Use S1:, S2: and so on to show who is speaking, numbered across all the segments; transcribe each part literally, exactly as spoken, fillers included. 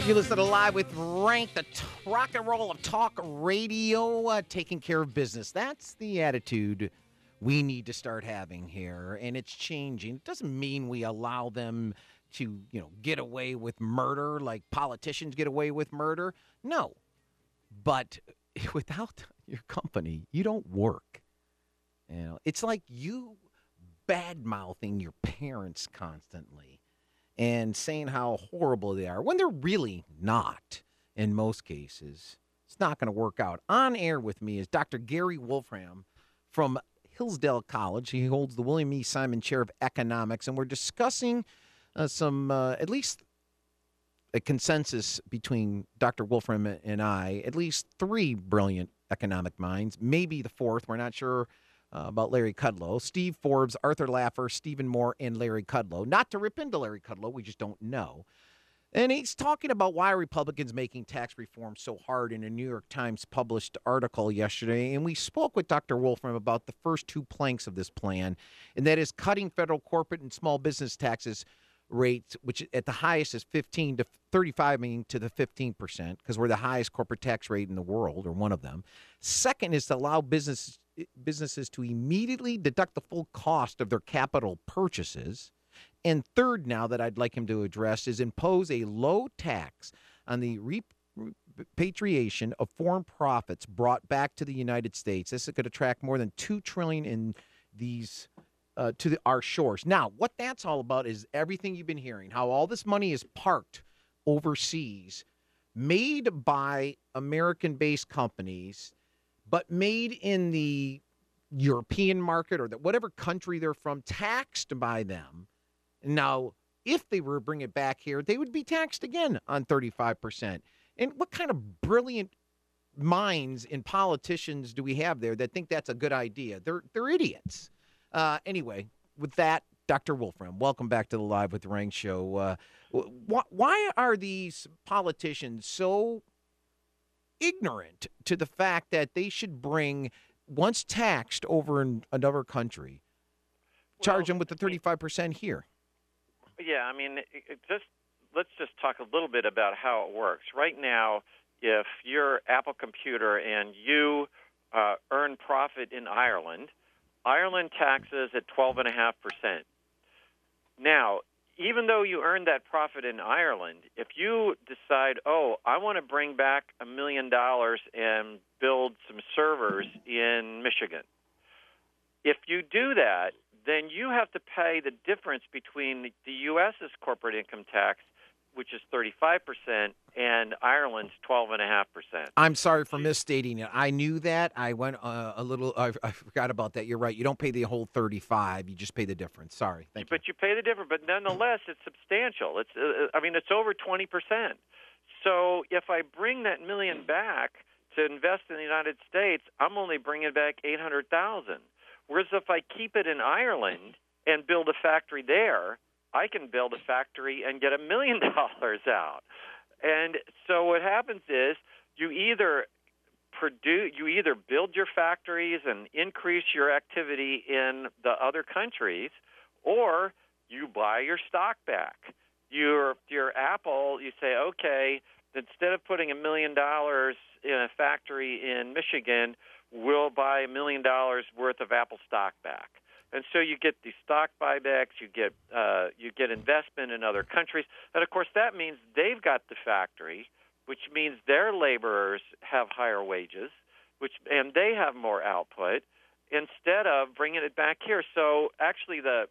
S1: You listen to Live with Rank, the t- rock and roll of talk radio, uh, taking care of business. That's the attitude we need to start having here, and it's changing. It doesn't mean we allow them to, you know, get away with murder like politicians get away with murder. No. But without your company, you don't work. You know, it's like you bad-mouthing your parents constantly and saying how horrible they are when they're really not in most cases. It's not going to work out. On air with me is Doctor Gary Wolfram from Hillsdale College. He holds the William E. Simon Chair of Economics, and we're discussing uh, some, uh, at least a consensus between Doctor Wolfram and I, at least three brilliant economic minds, maybe the fourth. We're not sure Uh, about Larry Kudlow, Steve Forbes, Arthur Laffer, Stephen Moore, and Larry Kudlow. Not to rip into Larry Kudlow, we just don't know. And he's talking about why Republicans making tax reform so hard in a New York Times published article yesterday. And we spoke with Doctor Wolfram about the first two planks of this plan, and that is cutting federal corporate and small business taxes rates, which at the highest is fifteen to thirty-five, meaning to the fifteen percent, because we're the highest corporate tax rate in the world, or one of them. Second is to allow businesses businesses to immediately deduct the full cost of their capital purchases. And third, now that I'd like him to address, is impose a low tax on the repatriation of foreign profits brought back to the United States. This could attract more than two trillion dollars in these uh, to the, our shores. Now, what that's all about is everything you've been hearing, how all this money is parked overseas, made by American-based companies, but made in the European market or that whatever country they're from, taxed by them. Now, if they were to bring it back here, they would be taxed again on thirty-five percent. And what kind of brilliant minds and politicians do we have there that think that's a good idea? They're they're idiots. Uh, anyway, with that, Doctor Wolfram, welcome back to the Live with Rank show. Uh, wh- why are these politicians so ignorant to the fact that they should bring, once taxed over in another country, charge
S2: well,
S1: them with the thirty-five percent here?
S2: Yeah, I mean, it, it just let's just talk a little bit about how it works. Right now, if you're Apple Computer and you uh, earn profit in Ireland, Ireland taxes at twelve point five percent. Now, even though you earned that profit in Ireland, if you decide, oh, I want to bring back a million dollars and build some servers in Michigan, if you do that, then you have to pay the difference between the U S's corporate income tax, which is thirty-five percent, and Ireland's twelve point five percent.
S1: I'm sorry for misstating it. I knew that. I went uh, a little, I, I forgot about that. You're right. You don't pay the whole thirty-five. You just pay the difference. Sorry. Thank
S2: but
S1: you.
S2: you pay the difference. But nonetheless, it's substantial. It's, uh, I mean, it's over twenty percent. So if I bring that million back to invest in the United States, I'm only bringing back eight hundred thousand dollars. Whereas if I keep it in Ireland and build a factory there, I can build a factory and get a million dollars out. And so what happens is you either produce, you either build your factories and increase your activity in the other countries, or you buy your stock back. Your your Apple, you say, okay, instead of putting a million dollars in a factory in Michigan, we'll buy a million dollars worth of Apple stock back. And so you get these stock buybacks, you get uh, you get investment in other countries, and of course that means they've got the factory, which means their laborers have higher wages, which and they have more output instead of bringing it back here. So actually, the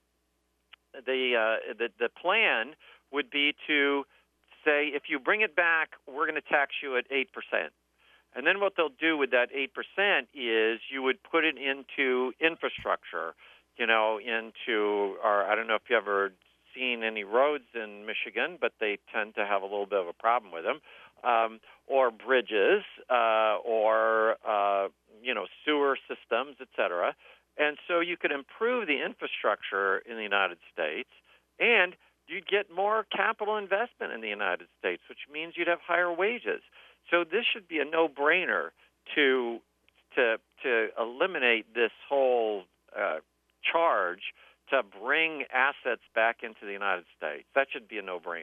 S2: the uh, the, the plan would be to say, if you bring it back, we're going to tax you at eight percent. And then what they'll do with that eight percent is you would put it into infrastructure, you know, into, or I don't know if you've ever seen any roads in Michigan, but they tend to have a little bit of a problem with them, um, or bridges, uh, or, uh, you know, sewer systems, et cetera. And so you could improve the infrastructure in the United States, and you'd get more capital investment in the United States, which means you'd have higher wages. So this should be a no-brainer to to to eliminate this whole uh, charge to bring assets back into the United States. That should be a no-brainer.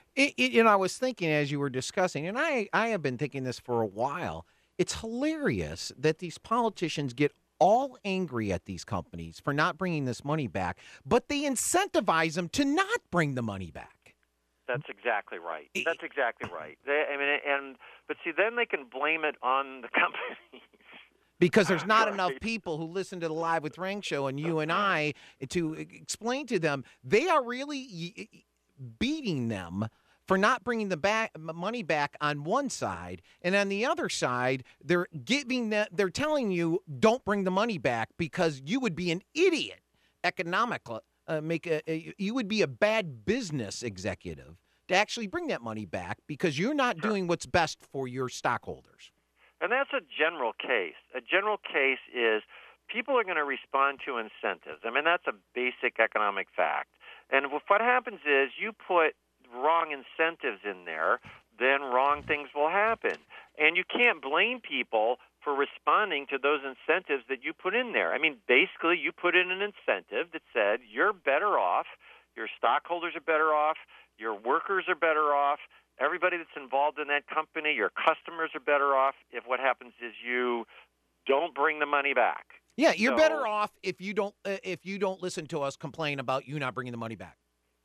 S1: It, it, you know, I was thinking as you were discussing, and I, I have been thinking this for a while. It's hilarious that these politicians get all angry at these companies for not bringing this money back, but they incentivize them to not bring the money back.
S2: That's exactly right. That's exactly right. They, I mean, and but see, then they can blame it on the companies.
S1: Because there's not
S2: Right.
S1: enough people who listen to the Live with Rank show and you and I to explain to them they are really beating them for not bringing the back, money back on one side, and on the other side, they're giving that they're telling you don't bring the money back because you would be an idiot, economical, uh, make a, a you would be a bad business executive to actually bring that money back because you're not
S2: Sure.
S1: doing what's best for your stockholders.
S2: And that's a general case. A general case is people are going to respond to incentives. I mean, that's a basic economic fact. And if what happens is you put wrong incentives in there, then wrong things will happen. And you can't blame people for responding to those incentives that you put in there. I mean, basically, you put in an incentive that said you're better off, your stockholders are better off, your workers are better off, everybody that's involved in that company, your customers are better off if what happens is you don't bring the money back.
S1: Yeah, you're
S2: So-
S1: better off if you don't uh, if you don't listen to us complain about you not bringing the money back.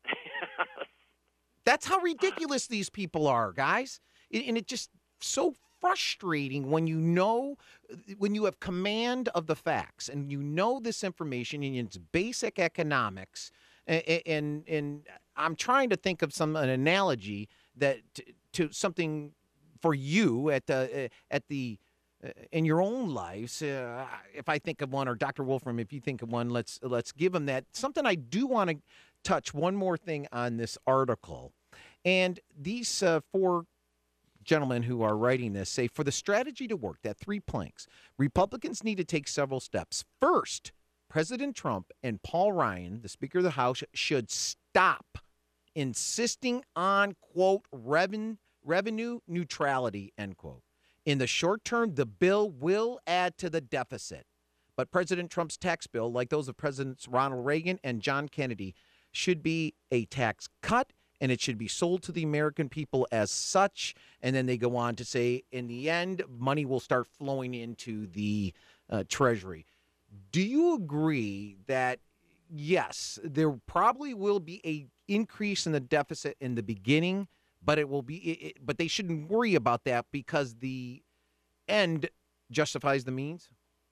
S1: That's how ridiculous these people are, guys. And and it just so frustrating when you know, when you have command of the facts and you know this information and it's basic economics. And and, and I'm trying to think of some an analogy that to, to something for you at the at the uh, in your own lives. Uh, if I think of one, or Doctor Wolfram, if you think of one, let's let's give them that. Something I do want to touch one more thing on this article. And these uh, four gentlemen who are writing this say, for the strategy to work, that three planks, Republicans need to take several steps. First, President Trump and Paul Ryan, the Speaker of the House, should stop insisting on, quote, reven- revenue neutrality, end quote. In the short term, the bill will add to the deficit. But President Trump's tax bill, like those of Presidents Ronald Reagan and John Kennedy, should be a tax cut, and it should be sold to the American people as such. And then they go on to say, in the end, money will start flowing into the uh, Treasury. Do you agree that, yes, there probably will be a increase in the deficit in the beginning, but it will be, it, but they shouldn't worry about that because the end justifies the means?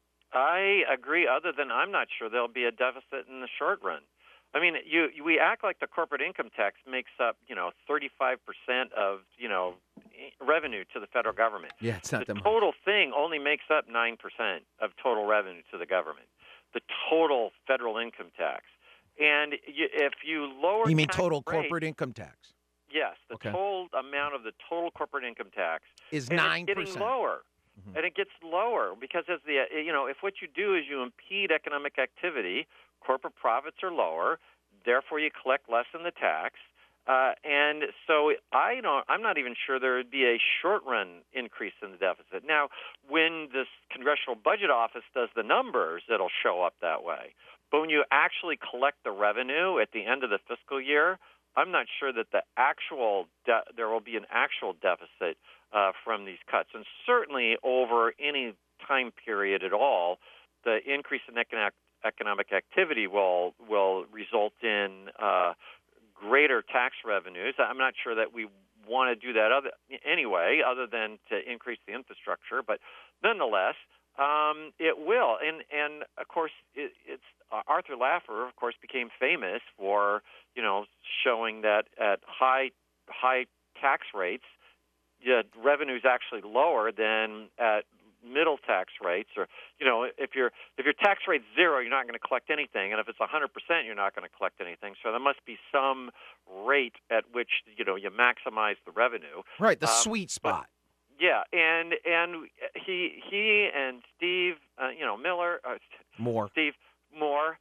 S2: I agree, other than I'm not sure there'll be a deficit in the short run. I mean, you, we act like the corporate income tax makes up, you know, thirty-five percent of, you know, revenue to the federal government.
S1: Yeah, it's not
S2: the
S1: that much.
S2: total thing only makes up nine percent of total revenue to the government, the total federal income tax. And you, if you lower
S1: You mean
S2: tax
S1: total
S2: rate-
S1: corporate income tax?
S2: Yes, the
S1: Okay.
S2: total amount of the total corporate income tax
S1: Is
S2: and
S1: nine
S2: it's getting
S1: percent.
S2: lower.
S1: Mhm.
S2: And it gets lower because as the you know, if what you do is you impede economic activity, corporate profits are lower, therefore you collect less in the tax. Uh, and so I don't, I'm not even sure there would be a short-run increase in the deficit. Now, when this Congressional Budget Office does the numbers, it'll show up that way. But when you actually collect the revenue at the end of the fiscal year, I'm not sure that the actual de- there will be an actual deficit uh, from these cuts. And certainly over any time period at all, the increase in economic economic activity will will result in uh, greater tax revenues. I'm not sure that we want to do that other, anyway, other than to increase the infrastructure. But nonetheless, um, it will. And and of course, it, it's uh, Arthur Laffer, of course, became famous for you know showing that at high high tax rates, yeah, revenue is actually lower than at middle tax rates, or you know, if your if your tax rate's zero, you're not going to collect anything, and if it's one hundred percent, you're not going to collect anything. So there must be some rate at which you know you maximize the revenue.
S1: Right, the
S2: Um,
S1: sweet spot.
S2: Yeah, and and he he and Steve, uh, you know, Miller, uh,
S1: More.
S2: Steve Moore.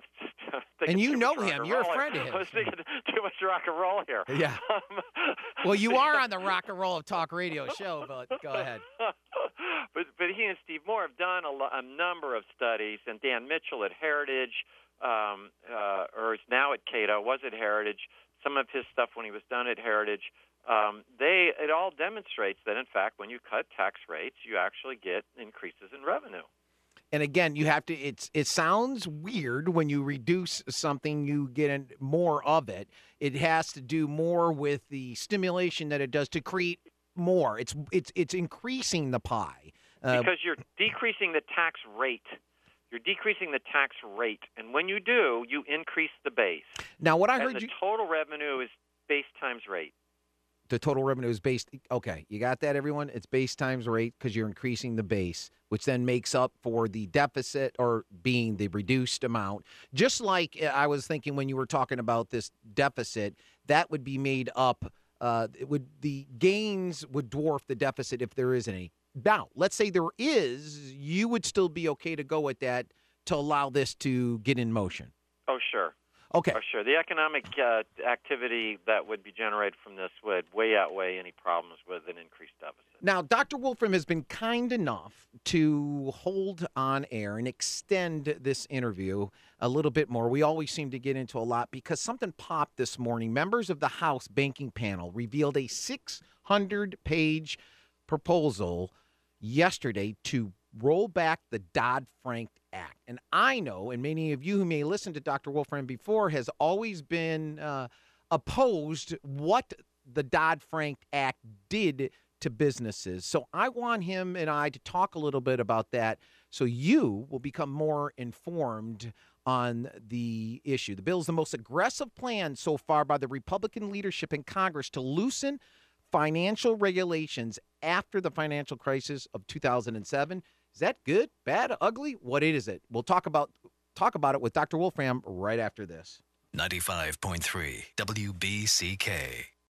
S1: And you know him. You're a friend of his.
S2: I was thinking too much rock and roll here.
S1: Yeah.
S2: Um,
S1: Well, you are on the Rock and Roll of Talk radio show, but go ahead.
S2: but but he and Steve Moore have done a, lo- a number of studies, and Dan Mitchell at Heritage, um, uh, or is now at Cato, was at Heritage, some of his stuff when he was done at Heritage. Um, they it all demonstrates that, in fact, when you cut tax rates, you actually get increases in revenue.
S1: And again, you have to. It's it sounds weird when you reduce something, you get in more of it. It has to do more with the stimulation that it does to create more. It's it's it's increasing the pie
S2: uh, because you're decreasing the tax rate. You're decreasing the tax rate, and when you do, you increase the base.
S1: Now, what I
S2: and
S1: heard
S2: the
S1: you
S2: total revenue is base times rate.
S1: The total revenue is based. Okay, you got that, everyone? It's base times rate because you're increasing the base, which then makes up for the deficit or being the reduced amount. Just like I was thinking when you were talking about this deficit, that would be made up. Uh, it would the gains would dwarf the deficit if there is any. Now, let's say there is, you would still be okay to go with that to allow this to get in motion.
S2: Oh, sure.
S1: Okay.
S2: Oh, sure. The economic uh, activity that would be generated from this would way outweigh any problems with an increased deficit.
S1: Now, Doctor Wolfram has been kind enough to hold on air and extend this interview a little bit more. We always seem to get into a lot because something popped this morning. Members of the House Banking Panel revealed a six hundred page proposal yesterday to roll back the Dodd-Frank Act. And I know, and many of you who may listen to Doctor Wolfram before, has always been uh, opposed what the Dodd-Frank Act did to businesses. So I want him and I to talk a little bit about that so you will become more informed on the issue. The bill is the most aggressive plan so far by the Republican leadership in Congress to loosen financial regulations after the financial crisis of two thousand seven. Is that good, bad, ugly? What is it? We'll talk about talk about it with Doctor Wolfram right after this.
S3: ninety-five point three W B C K.